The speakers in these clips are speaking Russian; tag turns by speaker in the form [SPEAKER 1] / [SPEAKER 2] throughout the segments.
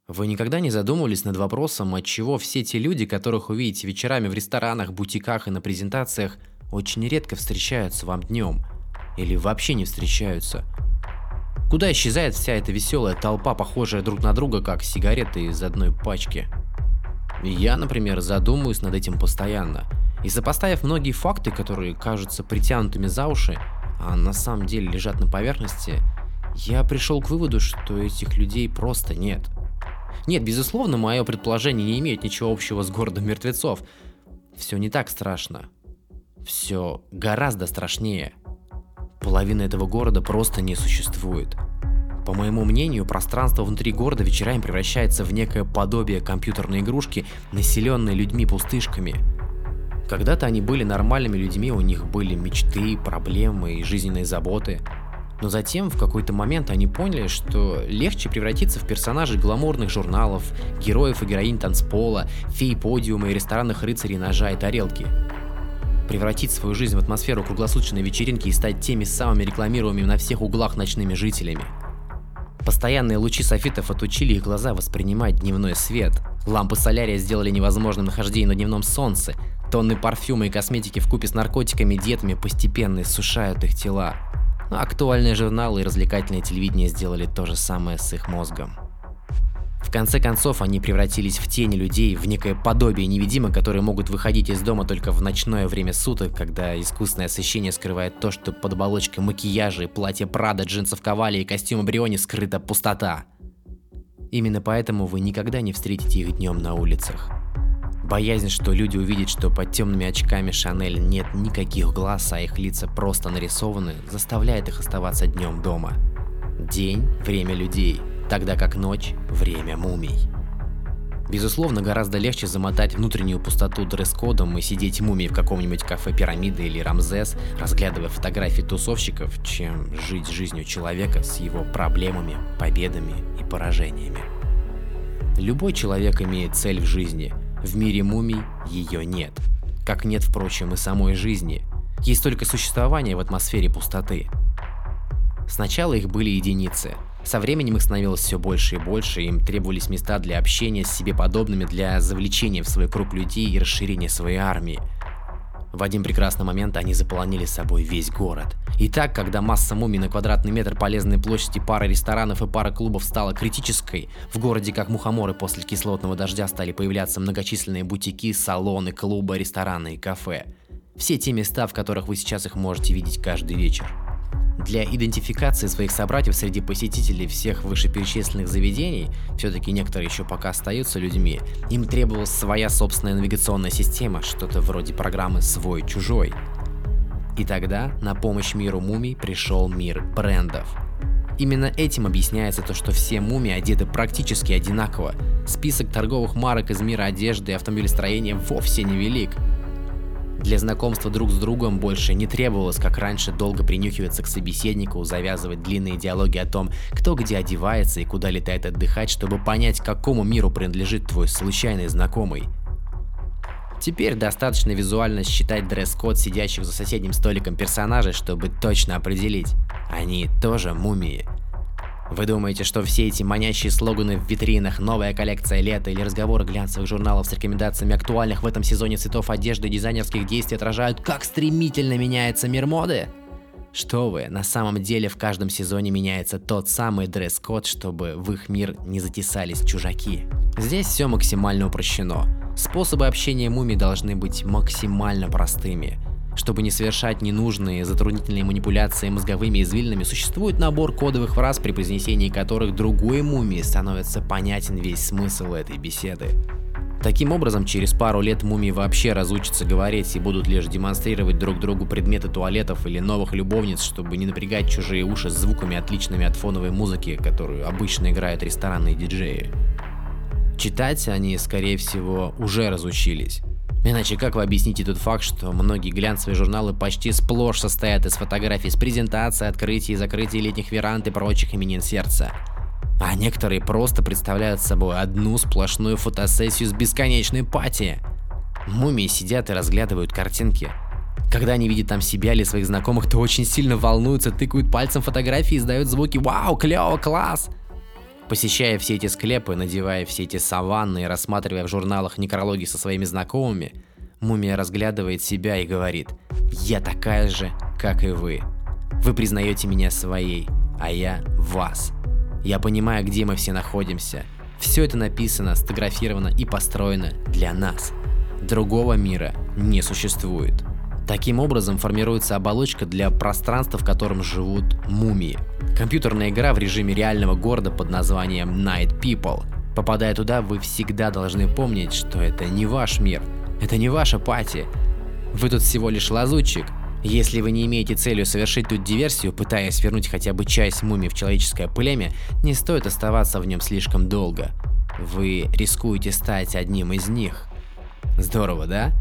[SPEAKER 1] Вы никогда не задумывались над вопросом, отчего все те люди, которых увидите вечерами в ресторанах, бутиках и на презентациях, очень редко встречаются вам днем? Или вообще не встречаются? Куда исчезает вся эта веселая толпа, похожая друг на друга, как сигареты из одной пачки? И я, например, задумываюсь над этим постоянно. И сопоставив многие факты, которые кажутся притянутыми за уши, а на самом деле лежат на поверхности, я пришел к выводу, что этих людей просто нет. Нет, безусловно, мое предположение не имеет ничего общего с городом мертвецов. Все не так страшно. Все гораздо страшнее. Половина этого города просто не существует. По моему мнению, пространство внутри города вечерами превращается в некое подобие компьютерной игрушки, населенной людьми-пустышками. Когда-то они были нормальными людьми, у них были мечты, проблемы и жизненные заботы. Но затем, в какой-то момент, они поняли, что легче превратиться в персонажей гламурных журналов, героев и героинь танцпола, фей подиума и ресторанных рыцарей ножа и тарелки. Превратить свою жизнь в атмосферу круглосуточной вечеринки и стать теми самыми рекламируемыми на всех углах ночными жителями. Постоянные лучи софитов отучили их глаза воспринимать дневной свет. Лампы солярия сделали невозможным нахождение на дневном солнце. Тонны парфюма и косметики вкупе с наркотиками и диетами постепенно иссушают их тела. Но актуальные журналы и развлекательное телевидение сделали то же самое с их мозгом. В конце концов, они превратились в тени людей, в некое подобие невидимок, которые могут выходить из дома только в ночное время суток, когда искусственное освещение скрывает то, что под оболочкой макияжа и платья Прада, джинсов Кавали и костюма Бриони скрыта пустота. Именно поэтому вы никогда не встретите их днем на улицах. Боязнь, что люди увидят, что под темными очками Шанель нет никаких глаз, а их лица просто нарисованы, заставляет их оставаться днем дома. День – время людей, тогда как ночь – время мумий. Безусловно, гораздо легче замотать внутреннюю пустоту дресс-кодом и сидеть мумией в каком-нибудь кафе «Пирамида» или «Рамзес», разглядывая фотографии тусовщиков, чем жить жизнью человека с его проблемами, победами и поражениями. Любой человек имеет цель в жизни. В мире мумий ее нет. Как нет, впрочем, и самой жизни. Есть только существование в атмосфере пустоты. Сначала их были единицы. Со временем их становилось все больше и больше, и им требовались места для общения с себе подобными, для завлечения в свой круг людей и расширения своей армии. В один прекрасный момент они заполонили собой весь город. И так, когда масса мумий на квадратный метр полезной площади пары ресторанов и пара клубов стала критической, в городе как мухоморы после кислотного дождя стали появляться многочисленные бутики, салоны, клубы, рестораны и кафе. Все те места, в которых вы сейчас их можете видеть каждый вечер. Для идентификации своих собратьев среди посетителей всех вышеперечисленных заведений, все-таки некоторые еще пока остаются людьми, им требовалась своя собственная навигационная система, что-то вроде программы «Свой-чужой». И тогда на помощь миру мумий пришел мир брендов. Именно этим объясняется то, что все мумии одеты практически одинаково. Список торговых марок из мира одежды и автомобилестроения вовсе не велик. Для знакомства друг с другом больше не требовалось, как раньше, долго принюхиваться к собеседнику, завязывать длинные диалоги о том, кто где одевается и куда летает отдыхать, чтобы понять, к какому миру принадлежит твой случайный знакомый. Теперь достаточно визуально считать дресс-код сидящих за соседним столиком персонажей, чтобы точно определить – они тоже мумии. Вы думаете, что все эти манящие слоганы в витринах, новая коллекция лета или разговоры глянцевых журналов с рекомендациями актуальных в этом сезоне цветов одежды и дизайнерских действий отражают, как стремительно меняется мир моды? Что вы, на самом деле в каждом сезоне меняется тот самый дресс-код, чтобы в их мир не затесались чужаки. Здесь все максимально упрощено. Способы общения мумий должны быть максимально простыми. Чтобы не совершать ненужные затруднительные манипуляции мозговыми извилинами, существует набор кодовых фраз, при произнесении которых другой мумии становится понятен весь смысл этой беседы. Таким образом, через пару лет мумии вообще разучатся говорить и будут лишь демонстрировать друг другу предметы туалетов или новых любовниц, чтобы не напрягать чужие уши звуками, отличными от фоновой музыки, которую обычно играют ресторанные диджеи. Читать они, скорее всего, уже разучились. Иначе как вы объясните тот факт, что многие глянцевые журналы почти сплошь состоят из фотографий с презентацией, открытий и закрытий летних веранд и прочих именин сердца? А некоторые просто представляют собой одну сплошную фотосессию с бесконечной пати. Мумии сидят и разглядывают картинки. Когда они видят там себя или своих знакомых, то очень сильно волнуются, тыкают пальцем фотографии и издают звуки «Вау, клево, класс!». Посещая все эти склепы, надевая все эти саванны и рассматривая в журналах некрологи со своими знакомыми, мумия разглядывает себя и говорит: «Я такая же, как и вы. Вы признаете меня своей, а я вас. Я понимаю, где мы все находимся. Все это написано, сфотографировано и построено для нас. Другого мира не существует». Таким образом формируется оболочка для пространства, в котором живут мумии. Компьютерная игра в режиме реального города под названием Night People. Попадая туда, вы всегда должны помнить, что это не ваш мир, это не ваша пати. Вы тут всего лишь лазутчик. Если вы не имеете целью совершить тут диверсию, пытаясь вернуть хотя бы часть мумий в человеческое племя, не стоит оставаться в нем слишком долго. Вы рискуете стать одним из них. Здорово, да?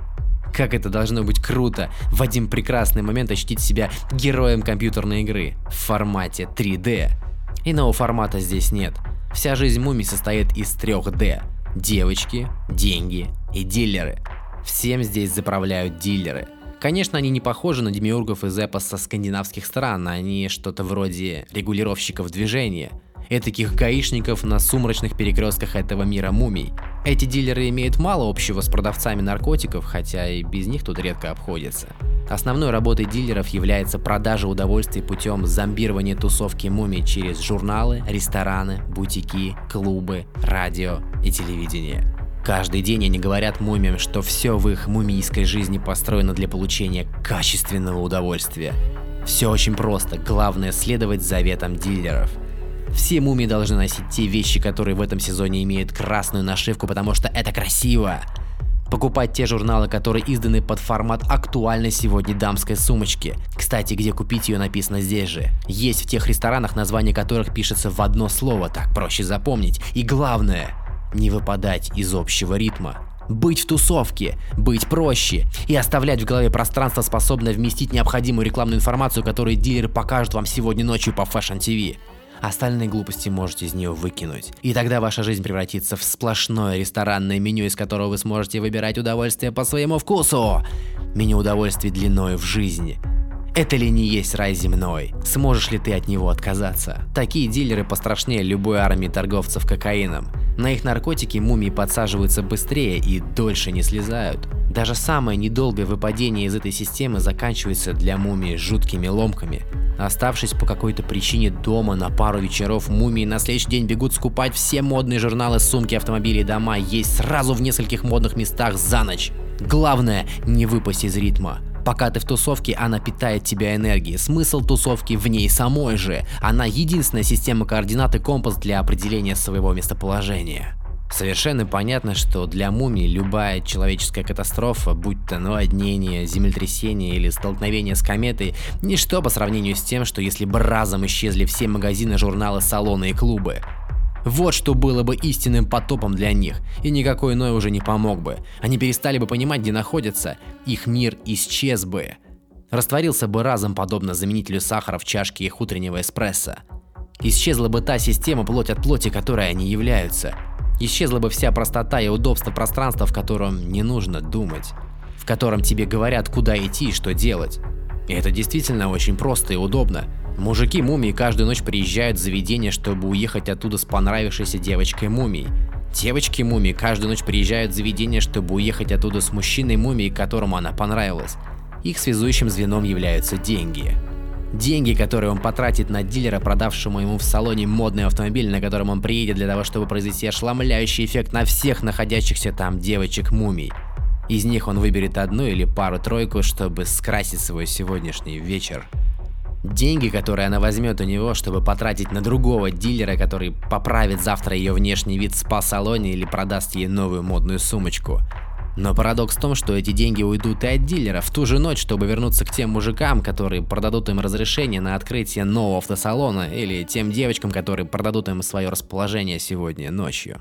[SPEAKER 1] Как это должно быть круто в один прекрасный момент ощутить себя героем компьютерной игры в формате 3D. Иного формата здесь нет. Вся жизнь мумий состоит из 3D. Девочки, деньги и дилеры. Всем здесь заправляют дилеры. Конечно, они не похожи на демиургов из эпоса скандинавских стран, они что-то вроде регулировщиков движения. Этаких гаишников на сумрачных перекрестках этого мира мумий. Эти дилеры имеют мало общего с продавцами наркотиков, хотя и без них тут редко обходится. Основной работой дилеров является продажа удовольствий путем зомбирования тусовки мумий через журналы, рестораны, бутики, клубы, радио и телевидение. Каждый день они говорят мумиям, что все в их мумийской жизни построено для получения качественного удовольствия. Все очень просто, главное следовать заветам дилеров. Все мумии должны носить те вещи, которые в этом сезоне имеют красную нашивку, потому что это красиво. Покупать те журналы, которые изданы под формат актуальной сегодня дамской сумочки. Кстати, где купить ее написано здесь же. Есть в тех ресторанах, название которых пишется в одно слово, так проще запомнить. И главное, не выпадать из общего ритма. Быть в тусовке, быть проще и оставлять в голове пространство, способное вместить необходимую рекламную информацию, которую дилеры покажут вам сегодня ночью по Fashion TV. Остальные глупости можете из нее выкинуть. И тогда ваша жизнь превратится в сплошное ресторанное меню, из которого вы сможете выбирать удовольствие по своему вкусу. Меню удовольствий длиною в жизни. Это ли не есть рай земной? Сможешь ли ты от него отказаться? Такие дилеры пострашнее любой армии торговцев кокаином. На их наркотики мумии подсаживаются быстрее и дольше не слезают. Даже самое недолгое выпадение из этой системы заканчивается для мумии жуткими ломками. Оставшись по какой-то причине дома на пару вечеров, мумии на следующий день бегут скупать все модные журналы, сумки, автомобили и дома, есть сразу в нескольких модных местах за ночь. Главное, не выпасть из ритма. Пока ты в тусовке, она питает тебя энергией. Смысл тусовки в ней самой же. Она единственная система координат и компас для определения своего местоположения. Совершенно понятно, что для мумий любая человеческая катастрофа, будь то наводнение, землетрясение или столкновение с кометой, ничто по сравнению с тем, что если бы разом исчезли все магазины, журналы, салоны и клубы. Вот что было бы истинным потопом для них, и никакой иной уже не помог бы. Они перестали бы понимать, где находятся, их мир исчез бы. Растворился бы разом, подобно заменителю сахара в чашке их утреннего эспрессо. Исчезла бы та система плоть от плоти, которой они являются. Исчезла бы вся простота и удобство пространства, в котором не нужно думать, в котором тебе говорят, куда идти и что делать. И это действительно очень просто и удобно. Мужики-мумии каждую ночь приезжают в заведение, чтобы уехать оттуда с понравившейся девочкой-мумией. Девочки-мумии каждую ночь приезжают в заведение, чтобы уехать оттуда с мужчиной-мумией, которому она понравилась. Их связующим звеном являются деньги. Деньги, которые он потратит на дилера, продавшему ему в салоне модный автомобиль, на котором он приедет для того, чтобы произвести ошеломляющий эффект на всех находящихся там девочек-мумий. Из них он выберет одну или пару-тройку, чтобы скрасить свой сегодняшний вечер. Деньги, которые она возьмет у него, чтобы потратить на другого дилера, который поправит завтра ее внешний вид в спа-салоне или продаст ей новую модную сумочку. Но парадокс в том, что эти деньги уйдут и от дилера в ту же ночь, чтобы вернуться к тем мужикам, которые продадут им разрешение на открытие нового автосалона, или тем девочкам, которые продадут им свое расположение сегодня ночью.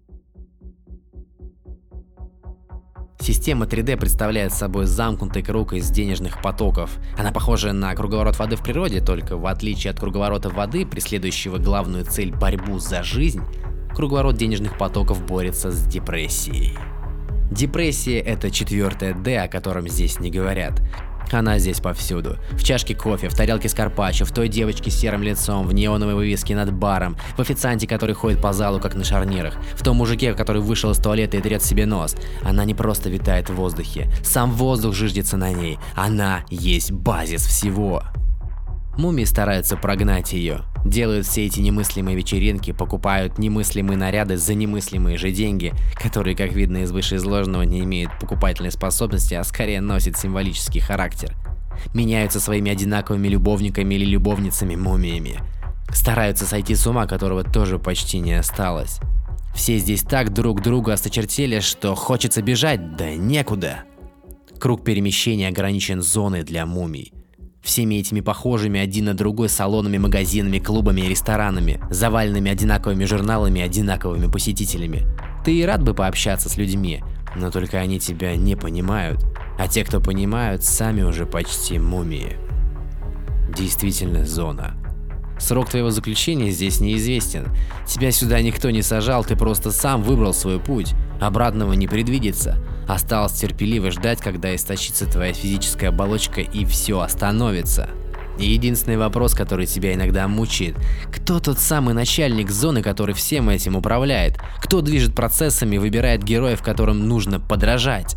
[SPEAKER 1] Система 3D представляет собой замкнутый круг из денежных потоков. Она похожа на круговорот воды в природе, только в отличие от круговорота воды, преследующего главную цель – борьбу за жизнь, круговорот денежных потоков борется с депрессией. Депрессия – это 4D, о котором здесь не говорят. Она здесь повсюду. В чашке кофе, в тарелке с карпаччо, в той девочке с серым лицом, в неоновой вывеске над баром, в официанте, который ходит по залу как на шарнирах, в том мужике, который вышел из туалета и трет себе нос. Она не просто витает в воздухе. Сам воздух жиждется на ней. Она есть базис всего. Мумии стараются прогнать ее. Делают все эти немыслимые вечеринки, покупают немыслимые наряды за немыслимые же деньги, которые, как видно из вышеизложенного, не имеют покупательной способности, а скорее носят символический характер. Меняются своими одинаковыми любовниками или любовницами-мумиями. Стараются сойти с ума, которого тоже почти не осталось. Все здесь так друг другу осточертели, что хочется бежать, да некуда. Круг перемещения ограничен зоной для мумий. Всеми этими похожими один на другой салонами, магазинами, клубами и ресторанами, заваленными одинаковыми журналами и одинаковыми посетителями. Ты и рад бы пообщаться с людьми, но только они тебя не понимают, а те, кто понимают, сами уже почти мумии. Действительно зона. Срок твоего заключения здесь неизвестен. Тебя сюда никто не сажал, ты просто сам выбрал свой путь. Обратного не предвидится. Осталось терпеливо ждать, когда истощится твоя физическая оболочка и все остановится. И единственный вопрос, который тебя иногда мучает: кто тот самый начальник зоны, который всем этим управляет? Кто движет процессами и выбирает героев, которым нужно подражать?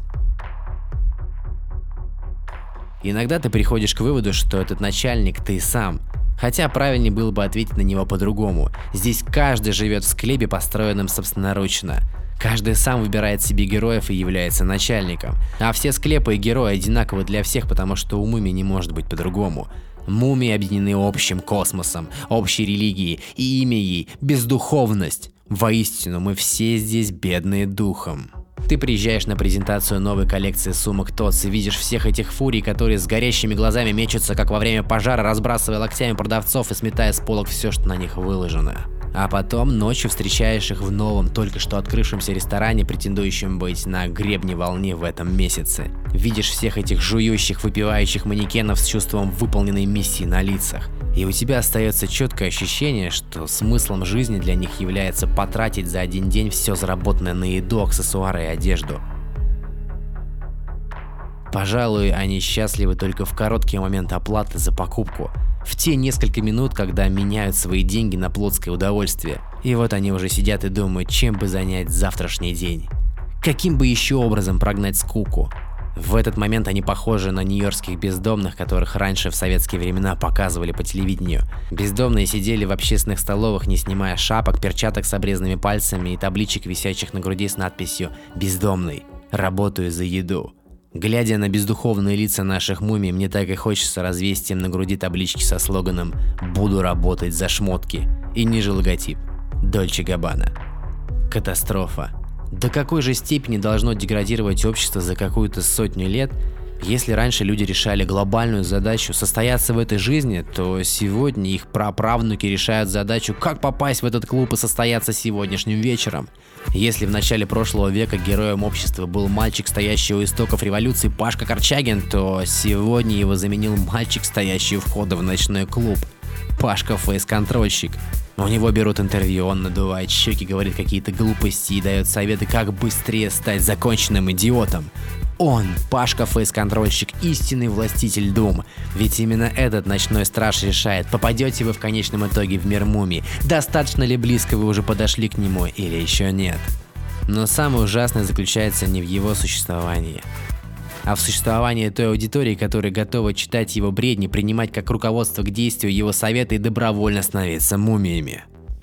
[SPEAKER 1] Иногда ты приходишь к выводу, что этот начальник ты сам. Хотя правильнее было бы ответить на него по-другому. Здесь каждый живет в склепе, построенном собственноручно. Каждый сам выбирает себе героев и является начальником. А все склепы и герои одинаковы для всех, потому что у мумий не может быть по-другому. Мумии объединены общим космосом, общей религией, и имя ей – бездуховность. Воистину, мы все здесь бедные духом. Ты приезжаешь на презентацию новой коллекции сумок ТОЦ и видишь всех этих фурий, которые с горящими глазами мечутся, как во время пожара, разбрасывая локтями продавцов и сметая с полок все, что на них выложено. А потом ночью встречаешь их в новом, только что открывшемся ресторане, претендующем быть на гребне волны в этом месяце. Видишь всех этих жующих, выпивающих манекенов с чувством выполненной миссии на лицах. И у тебя остается четкое ощущение, что смыслом жизни для них является потратить за один день все заработанное на еду, аксессуары и одежду. Пожалуй, они счастливы только в короткий момент оплаты за покупку. В те несколько минут, когда меняют свои деньги на плотское удовольствие. И вот они уже сидят и думают, чем бы занять завтрашний день. Каким бы еще образом прогнать скуку. В этот момент они похожи на нью-йоркских бездомных, которых раньше в советские времена показывали по телевидению. Бездомные сидели в общественных столовых, не снимая шапок, перчаток с обрезанными пальцами и табличек, висящих на груди с надписью «Бездомный. Работаю за еду». Глядя на бездуховные лица наших мумий, мне так и хочется развесить им на груди таблички со слоганом «Буду работать за шмотки» и ниже логотип «Дольче Габбана». Катастрофа. До какой же степени должно деградировать общество за какую-то сотню лет? Если раньше люди решали глобальную задачу состояться в этой жизни, то сегодня их праправнуки решают задачу, как попасть в этот клуб и состояться сегодняшним вечером. Если в начале прошлого века героем общества был мальчик, стоящий у истоков революции Пашка Корчагин, то сегодня его заменил мальчик, стоящий у входа в ночной клуб. Пашка фейс-контрольщик. У него берут интервью, он надувает щеки, говорит какие-то глупости и дает советы, как быстрее стать законченным идиотом. Он, Пашка фейс-контрольщик, истинный властитель дум. Ведь именно этот ночной страж решает, попадете вы в конечном итоге в мир мумий, достаточно ли близко вы уже подошли к нему или еще нет. Но самое ужасное заключается не в его существовании, а в существовании той аудитории, которая готова читать его бредни, принимать как руководство к действию его советы и добровольно становиться мумиями.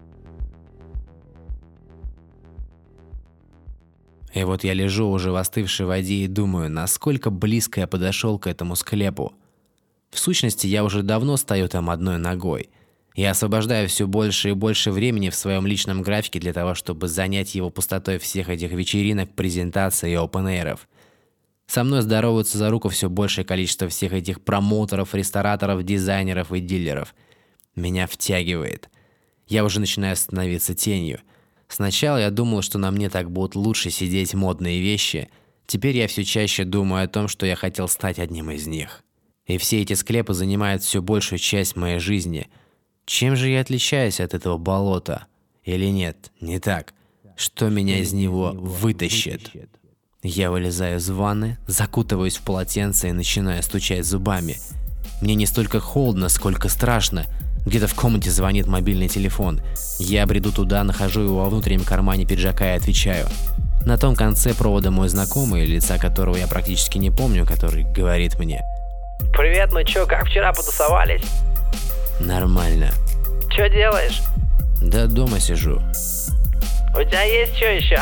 [SPEAKER 1] И вот я лежу уже в остывшей воде и думаю, насколько близко я подошел к этому склепу. В сущности, я уже давно стою там одной ногой. Я освобождаю все больше и больше времени в своем личном графике для того, чтобы занять его пустотой всех этих вечеринок, презентаций и опен-эйров. Со мной здороваются за руку все большее количество всех этих промоутеров, рестораторов, дизайнеров и дилеров. Меня втягивает. Я уже начинаю становиться тенью. Сначала я думал, что на мне так будут лучше сидеть модные вещи. Теперь я все чаще думаю о том, что я хотел стать одним из них. И все эти склепы занимают все большую часть моей жизни. Чем же я отличаюсь от этого болота? Или нет, не так? Что меня из него вытащит? Я вылезаю из ванны, закутываюсь в полотенце и начинаю стучать зубами. Мне не столько холодно, сколько страшно. Где-то в комнате звонит мобильный телефон. Я бреду туда, нахожу его во внутреннем кармане пиджака и отвечаю. На том конце провода мой знакомый, лица которого я практически не помню, который говорит мне:
[SPEAKER 2] Привет, ну чё, как вчера потусовались?
[SPEAKER 1] Нормально.
[SPEAKER 2] Чё делаешь?
[SPEAKER 1] Да дома сижу.
[SPEAKER 2] У тебя есть чё еще?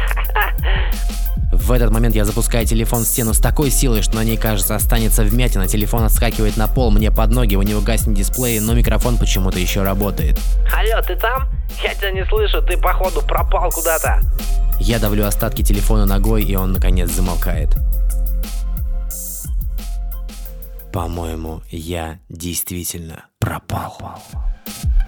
[SPEAKER 1] В этот момент я запускаю телефон в стену с такой силой, что на ней, кажется, останется вмятина. Телефон отскакивает на пол мне под ноги, у него гаснет дисплей, но микрофон почему-то еще работает.
[SPEAKER 2] Алло, ты там? Я тебя не слышу, ты походу пропал куда-то.
[SPEAKER 1] Я давлю остатки телефона ногой, и он наконец замолкает. По-моему, я действительно пропал.